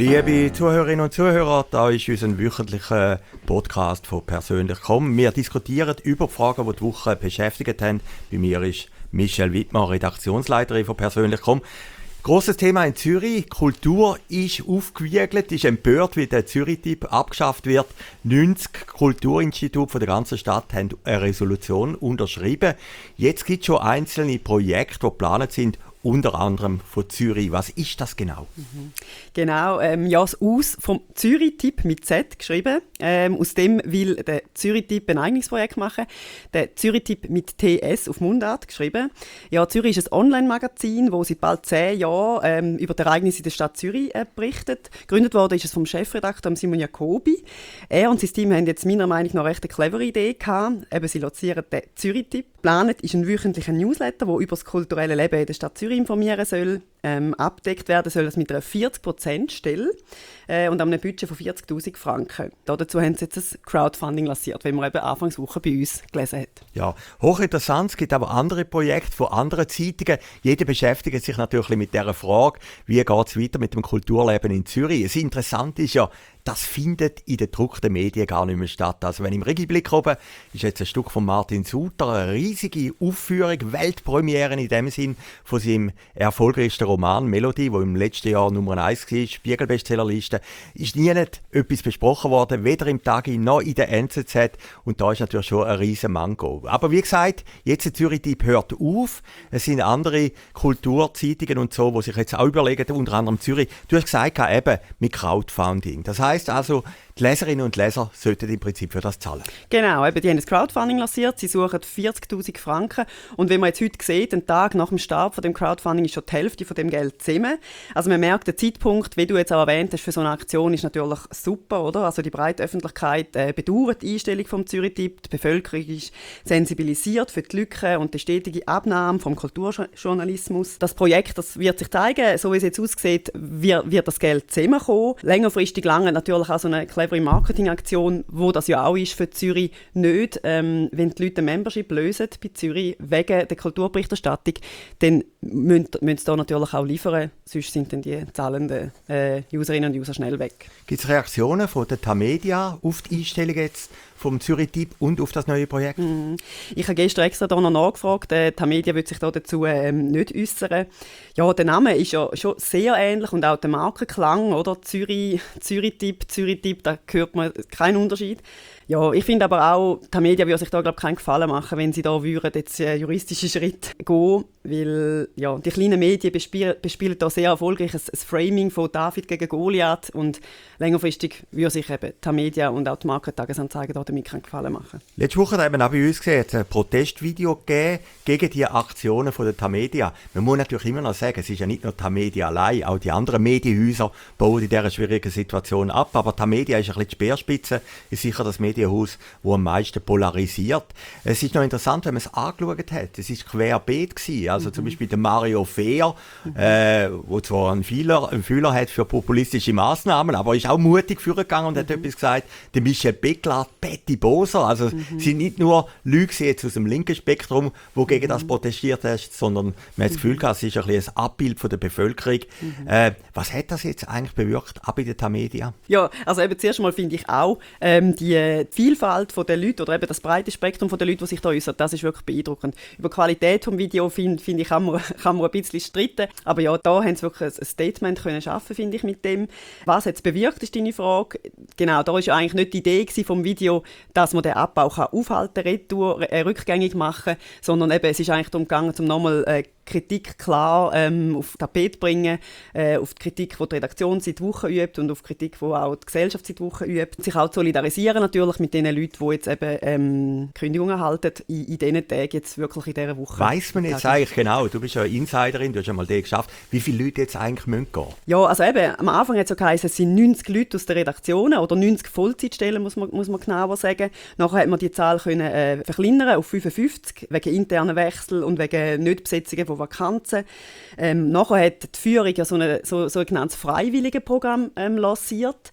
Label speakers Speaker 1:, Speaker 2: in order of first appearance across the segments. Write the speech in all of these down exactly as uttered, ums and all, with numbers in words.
Speaker 1: Liebe Zuhörerinnen und Zuhörer, da ist unser wöchentlicher Podcast von «Persönlich komm». Wir diskutieren über die Fragen, die die Woche beschäftigt haben. Bei mir ist Michelle Wittmann, Redaktionsleiterin von «Persönlich komm». Grosses Thema in Zürich. Kultur ist aufgewiegelt, ist empört, wie der Zürich-Typ abgeschafft wird. neunzig Kulturinstitute von der ganzen Stadt haben eine Resolution unterschrieben. Jetzt gibt es schon einzelne Projekte, die geplant sind, unter anderem von Zürich. Was ist das genau?
Speaker 2: Mhm. Genau, ähm, ja, das Aus vom Zürich-Typ mit Z geschrieben. Ähm, aus dem will der Zürich-Typ ein eigenes Projekt machen. Der Zürich-Typ mit T S auf Mundart geschrieben. Ja, Zürich ist ein Online-Magazin, das seit bald zehn Jahren ähm, über die Ereignisse in der Stadt Zürich äh, berichtet. Gegründet worden ist es vom Chefredakteur Simon Jacobi. Er und sein Team haben jetzt meiner Meinung nach recht eine clevere Idee gehabt. Eben, sie lancieren den Zürich-Typ. Geplant ist ein wöchentlicher Newsletter, der über das kulturelle Leben in der Stadt Zürich informieren soll. Ähm, abdeckt werden soll das mit einer vierzig Prozent Stelle äh, und einem Budget von vierzigtausend Franken. Dazu haben sie jetzt ein Crowdfunding lanciert, wie man eben Anfangswoche bei uns gelesen hat.
Speaker 1: Ja, hochinteressant. Es gibt aber andere Projekte von anderen Zeitungen. Jeder beschäftigt sich natürlich mit der Frage, wie geht es weiter mit dem Kulturleben in Zürich. Das Interessante ist ja, das findet in den gedruckten Medien gar nicht mehr statt. Also wenn im Regiblick oben ist jetzt ein Stück von Martin Suter, eine riesige Aufführung, Weltpremiere in dem Sinn von seinem erfolgreichsten Roman «Melodie», der im letzten Jahr Nummer eins war, Spiegel-Bestsellerliste, ist nie nicht etwas besprochen worden, weder im Tagi noch in der N Z Z. Und da ist natürlich schon ein riesen Manko. Aber wie gesagt, jetzt der Zürich-Typ hört auf. Es sind andere Kulturzeitungen und so, die sich jetzt auch überlegen, unter anderem Zürich. Du hast gesagt, eben mit Crowdfunding. Das heisst also, die Leserinnen und Leser sollten im Prinzip für das zahlen.
Speaker 2: Genau, eben, die haben das Crowdfunding lanciert, sie suchen vierzigtausend Franken und wie man jetzt heute sieht, einen Tag nach dem Start von dem Crowdfunding ist schon die Hälfte von dem Geld zusammen. Also man merkt, der Zeitpunkt, wie du jetzt auch erwähnt hast, für so eine Aktion ist natürlich super, oder? Also die breite Öffentlichkeit äh, bedauert die Einstellung vom Zürich-Typ, die Bevölkerung ist sensibilisiert für die Lücken und die stetige Abnahme vom Kulturjournalismus. Das Projekt, das wird sich zeigen, so wie es jetzt aussieht, wird, wird das Geld zusammenkommen. Längerfristig lange natürlich auch so eine clevere Marketingaktion, wo das ja auch ist für Zürich, nicht. Ähm, wenn die Leute ein Membership lösen bei Zürich wegen der Kulturberichterstattung, dann müssen, müssen sie da natürlich auch liefern, sonst sind dann die zahlenden äh, Userinnen und User schnell weg.
Speaker 1: Gibt es Reaktionen von der Tamedia auf die Einstellung jetzt vom Zürich-Typ und auf das neue Projekt?
Speaker 2: Mm. Ich habe gestern extra da noch nachgefragt. Die Tamedia wird sich da dazu ähm, nicht äußern. Ja, der Name ist ja schon sehr ähnlich und auch der Markenklang, oder? Zürich, Zürich-Typ, Zürich-Typ, da hört man keinen Unterschied. Ja, ich finde aber auch, die Tamedia würde sich da glaub, keinen Gefallen machen, wenn sie da würden jetzt äh, juristische Schritt gehen, weil ja, die kleinen Medien bespielen, bespielen da sehr erfolgreich ein, ein Framing von David gegen Goliath und längerfristig würde sich eben die Tamedia und auch die Marken-Tagesanzeiger da damit keinen Gefallen machen.
Speaker 1: Letzte Woche haben wir auch bei uns gesehen, ein Protestvideo gegeben gegen die Aktionen von der Tamedia. Man muss natürlich immer noch sagen, es ist ja nicht nur die Tamedia allein, auch die anderen Medienhäuser bauen in dieser schwierigen Situation ab, aber die Tamedia ist ein bisschen die Speerspitze, ist sicher das Medienhaus, das am meisten polarisiert. Es ist noch interessant, wenn man es angeschaut hat. Es war querbeet gewesen. Also mhm. zum Beispiel der Mario Fehr, mhm. äh, wo zwar einen Fühler, einen Fühler hat für populistische Massnahmen, aber ist auch mutig vorgegangen und mhm. hat etwas gesagt. Der Michel Beckler, Betty Boser, also mhm. sind nicht nur Leute jetzt aus dem linken Spektrum, die gegen mhm. das protestiert haben, sondern man hat das Gefühl gehabt, es ist ein, ein Abbild von der Bevölkerung. Mhm. Äh, was hat das jetzt eigentlich bewirkt, ab in der Tamedia?
Speaker 2: Ja, also eben zuerst mal finde ich auch, ähm, die Die Vielfalt der Leute oder eben das breite Spektrum der Leute, die sich da äußern, das ist wirklich beeindruckend. Über die Qualität des Videos finde find ich, kann man, kann man ein bisschen streiten. Aber ja, da haben sie wirklich ein Statement können schaffen, finde ich, mit dem. Was hat es bewirkt, ist deine Frage. Genau, da war ja eigentlich nicht die Idee vom Video, dass man den Abbau kann aufhalten, retour, äh, rückgängig machen, sondern eben, es ist eigentlich darum gegangen, um nochmal äh, Kritik klar ähm, auf Tapet bringen, äh, auf die Kritik, die die Redaktion seit Wochen übt und auf die Kritik, die auch die Gesellschaft seit Wochen übt. Sich auch zu solidarisieren natürlich mit den Leuten, die jetzt eben ähm, Kündigungen erhalten, in, in diesen Tagen jetzt wirklich in dieser Woche.
Speaker 1: Weiss man jetzt eigentlich genau, du bist ja eine Insiderin, du hast ja mal den geschafft, wie viele Leute jetzt eigentlich müssen gehen?
Speaker 2: Ja, also eben, am Anfang hat es so geheißen, es sind neunzig Leute aus der Redaktion oder neunzig Vollzeitstellen, muss man, muss man genauer sagen. Nachher hat man die Zahl können, äh, verkleinern auf fünfundfünfzig, wegen internen Wechsel und wegen Nichtbesetzungen von Vakanzen. Ähm, nachher hat die Führung ja so ein so, so genanntes Freiwilligenprogramm ähm, lanciert,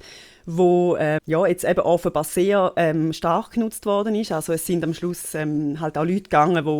Speaker 2: wo äh, ja, jetzt eben offenbar sehr ähm, stark genutzt worden ist. Also es sind am Schluss ähm, halt auch Leute gegangen, die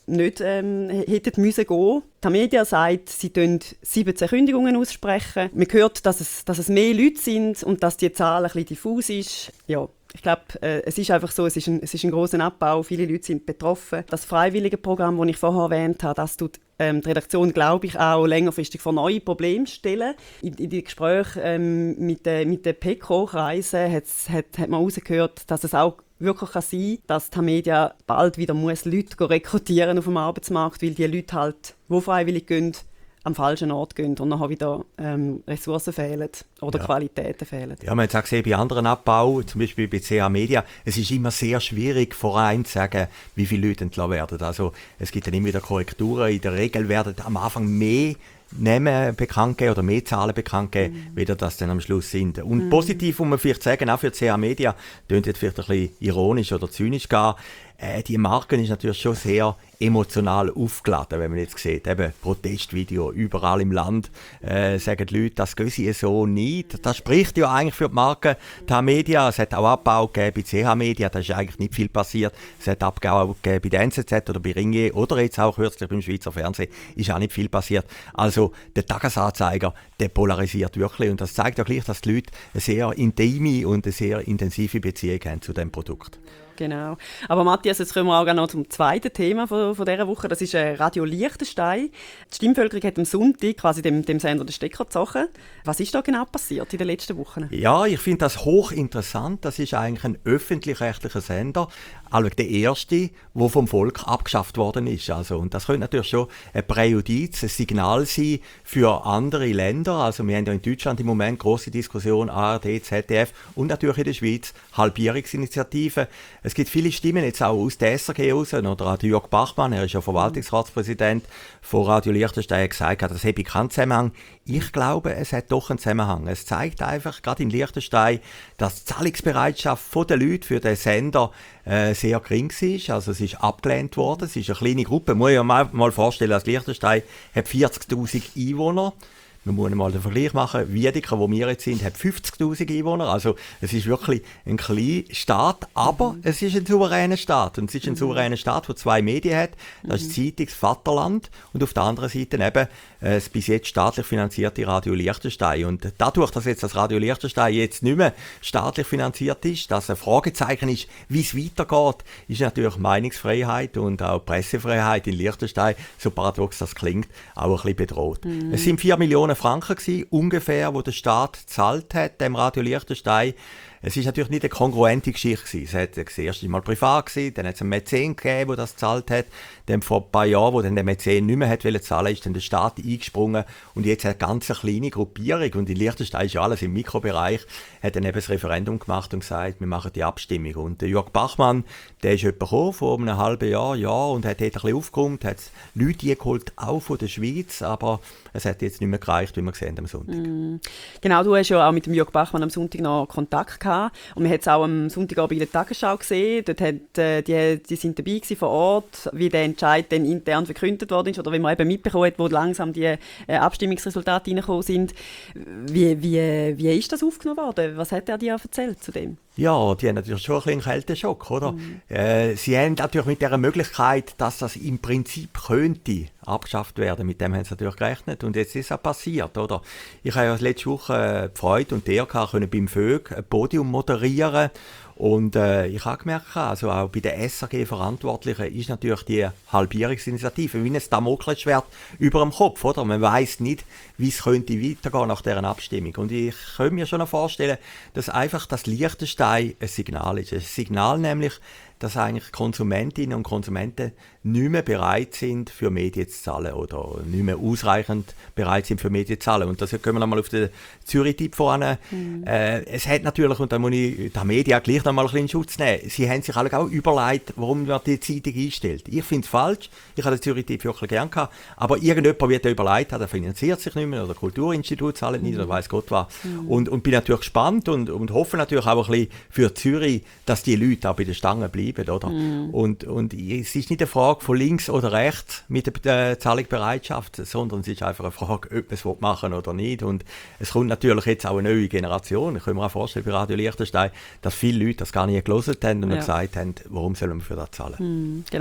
Speaker 2: nicht ähm, hätten müssen gehen. Die Media sagt, sie tun siebzehn Kündigungen aussprechen. Man hört, dass es, dass es mehr Leute sind und dass die Zahl ein bisschen diffus ist. Ja. Ich glaube, äh, es ist einfach so, es ist ein, es ist ein grosser Abbau, viele Leute sind betroffen. Das freiwillige Programm, das ich vorher erwähnt habe, das tut ähm, die Redaktion, glaube ich, auch längerfristig vor neue Probleme stellen. In, in den Gesprächen ähm, mit, äh, mit den P E C O-Kreisen hat, hat, hat man herausgehört, dass es auch wirklich kann sein, dass die Media bald wieder muss Leute rekrutieren auf dem Arbeitsmarkt, weil die Leute halt, die freiwillig gehen, am falschen Ort gehen und nachher wieder ähm, Ressourcen fehlen oder
Speaker 1: ja.
Speaker 2: Qualitäten fehlen.
Speaker 1: Ja, man hat es auch gesehen bei anderen Abbau, zum Beispiel bei C H Media, es ist immer sehr schwierig, vorein zu sagen, wie viele Leute entlassen werden. Also es gibt dann immer wieder Korrekturen. In der Regel werden am Anfang mehr Namen bekannt geben oder mehr Zahlen bekannt geben, mhm. wie das dann am Schluss sind. Und mhm. positiv muss man vielleicht sagen, auch für C H Media, klingt jetzt vielleicht ein bisschen ironisch oder zynisch gar, äh, die Marke ist natürlich schon sehr emotional aufgeladen, wenn man jetzt sieht, eben Protestvideo überall im Land, äh, sagen die Leute, das gehen sie so nicht. Das spricht ja eigentlich für die Marke Tamedia. Es hat auch Abbau gegeben bei C H Media, da ist eigentlich nicht viel passiert. Es hat Abbau gegeben bei der N Z Z oder bei Ringier oder jetzt auch kürzlich beim Schweizer Fernsehen, ist auch nicht viel passiert. Also der Tagesanzeiger, der polarisiert wirklich und das zeigt ja gleich, dass die Leute eine sehr intime und eine sehr intensive Beziehung haben zu diesem Produkt.
Speaker 2: Genau. Aber Matthias, jetzt kommen wir auch noch zum zweiten Thema von, von dieser Woche. Das ist äh, Radio Liechtenstein. Die Stimmbevölkerung hat am Sonntag quasi dem, dem Sender den Stecker gezogen. Was ist da genau passiert in den letzten Wochen?
Speaker 1: Ja, ich finde das hochinteressant. Das ist eigentlich ein öffentlich-rechtlicher Sender. Also der erste, der vom Volk abgeschafft worden ist. Also, und das könnte natürlich schon ein Präjudiz, ein Signal sein für andere Länder. Also wir haben ja in Deutschland im Moment große Diskussion, A R D, Z D F und natürlich in der Schweiz Halbierungsinitiativen. Es gibt viele Stimmen jetzt auch aus der S R G raus, oder auch Jörg Bachmann, er ist ja Verwaltungsratspräsident von Radio Liechtenstein, gesagt hat, das habe keinen Zusammenhang. Ich glaube, es hat doch einen Zusammenhang. Es zeigt einfach, gerade in Liechtenstein, dass die Zahlungsbereitschaft der Leute für den Sender äh, sehr gering war. Also es ist abgelehnt worden. Es ist eine kleine Gruppe. Man muss ja mal, mal vorstellen, dass Liechtenstein hat vierzigtausend Einwohner. Man muss mal den Vergleich machen. Wiedeke, wo wir jetzt sind, hat fünfzigtausend Einwohner. Also es ist wirklich ein kleiner Staat, aber mhm. es ist ein souveräner Staat. Und es ist ein mhm. souveräner Staat, der zwei Medien hat. Das ist die Zeitung Vaterland und auf der anderen Seite eben das bis jetzt staatlich finanzierte Radio Liechtenstein. Und dadurch, dass jetzt das Radio Liechtenstein jetzt nicht mehr staatlich finanziert ist, dass ein Fragezeichen ist, wie es weitergeht, ist natürlich Meinungsfreiheit und auch Pressefreiheit in Liechtenstein, so paradox das klingt, auch ein bisschen bedroht. Mhm. Es sind vier Millionen Franken gewesen, ungefähr, wo der Staat gezahlt hat, dem Radio Liechtenstein. Es ist natürlich nicht eine kongruente Geschichte gewesen. Es hat das erste Mal privat gewesen, dann hat es einen Mäzen gegeben, der das gezahlt hat. Dann vor ein paar Jahren, wo dann der Mäzen nicht mehr hat wollen zahlen, ist dann der Staat eingesprungen. Und jetzt hat eine ganz kleine Gruppierung, und in Liechtenstein ist ja alles im Mikrobereich, hat dann eben das Referendum gemacht und gesagt, wir machen die Abstimmung. Und der Jörg Bachmann, der ist jemand gekommen, vor einem halben Jahr, ja, und hat dort ein bisschen aufgeräumt, hat Leute eingeholt, auch von der Schweiz, aber es hat jetzt nicht mehr gereicht, wie wir gesehen am Sonntag. Mm.
Speaker 2: Genau, du hast ja auch mit dem Jörg Bachmann am Sonntag noch Kontakt gehabt. Und man hat es auch am Sonntagabend in der Tagesschau gesehen. Dort hat, äh, die, die sind dabei gewesen vor Ort, wie der Entscheid dann intern verkündet worden ist oder wie man eben mitbekommen hat, wo langsam die äh, Abstimmungsresultate reingekommen sind. Wie, wie, wie ist das aufgenommen worden? Was hat er dir erzählt zu dem?
Speaker 1: Ja, die haben natürlich schon ein bisschen einen Kälteschock, oder? Mhm. Äh, sie haben natürlich mit der Möglichkeit, dass das im Prinzip könnte abgeschafft werden, mit dem haben sie natürlich gerechnet und jetzt ist es auch passiert, oder? Ich habe ja letzte Woche die Freude und die Ehre gehabt, können beim Vög ein Podium moderieren. Und äh, ich habe gemerkt, also auch bei den S R G-Verantwortlichen ist natürlich die Halbierungsinitiative wie ein Damoklesschwert über dem Kopf, oder? Man weiss nicht, wie es könnte weitergehen nach dieser Abstimmung. Und ich könnte mir schon noch vorstellen, dass einfach das Liechtenstein ein Signal ist. Ein Signal nämlich, dass eigentlich Konsumentinnen und Konsumenten nicht mehr bereit sind, für Medien zu zahlen oder nicht mehr ausreichend bereit sind, für Medien zu zahlen. Und das können wir nochmal auf den Zürich-Tipp voran. Mhm. Äh, es hat natürlich, und da muss ich die Media gleich nochmal ein bisschen in Schutz nehmen, sie haben sich alle auch überlegt, warum man die Zeitung einstellt. Ich finde es falsch, ich habe den Zürich-Tipp wirklich gerne gehabt, aber irgendjemand wird da überlegt, der finanziert sich nicht mehr oder Kulturinstitut zahlt nicht mhm. oder weiss Gott was. Mhm. Und, und bin natürlich gespannt und, und hoffe natürlich auch ein bisschen für Zürich, dass die Leute auch bei den Stangen bleiben. Oder? Mm. Und, und es ist nicht eine Frage von links oder rechts mit der äh, Zahlungsbereitschaft, sondern es ist einfach eine Frage, ob man es machen will oder nicht. Und es kommt natürlich jetzt auch eine neue Generation. Ich kann mir auch vorstellen, bei Radio Liechtenstein, dass viele Leute das gar nicht gelesen haben und ja. gesagt haben, warum sollen wir für das zahlen.
Speaker 2: Mm, genau.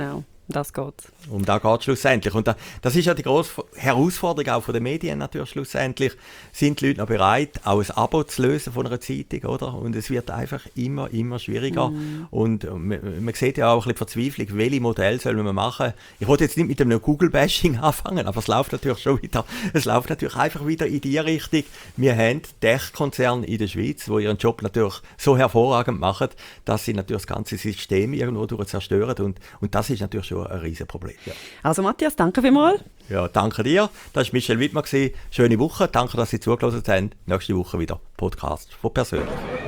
Speaker 2: Das geht.
Speaker 1: Um da geht es schlussendlich. Und da, das ist ja die grosse Herausforderung auch von den Medien natürlich schlussendlich. Sind die Leute noch bereit, auch ein Abo zu lösen von einer Zeitung, oder? Und es wird einfach immer, immer schwieriger. Mm. Und man, man sieht ja auch ein bisschen Verzweiflung, welche Modelle soll man machen. Ich wollte jetzt nicht mit einem Google-Bashing anfangen, aber es läuft natürlich schon wieder, es läuft natürlich einfach wieder in die Richtung. Wir haben Tech-Konzerne in der Schweiz, die ihren Job natürlich so hervorragend machen, dass sie natürlich das ganze System irgendwo durch zerstören. Und, und das ist natürlich schon ein Riesenproblem. Ja.
Speaker 2: Also Matthias, danke vielmals.
Speaker 1: Ja, danke dir. Das war Michel Wittmann. Schöne Woche. Danke, dass Sie zugelassen haben. Nächste Woche wieder Podcast von Persönlich.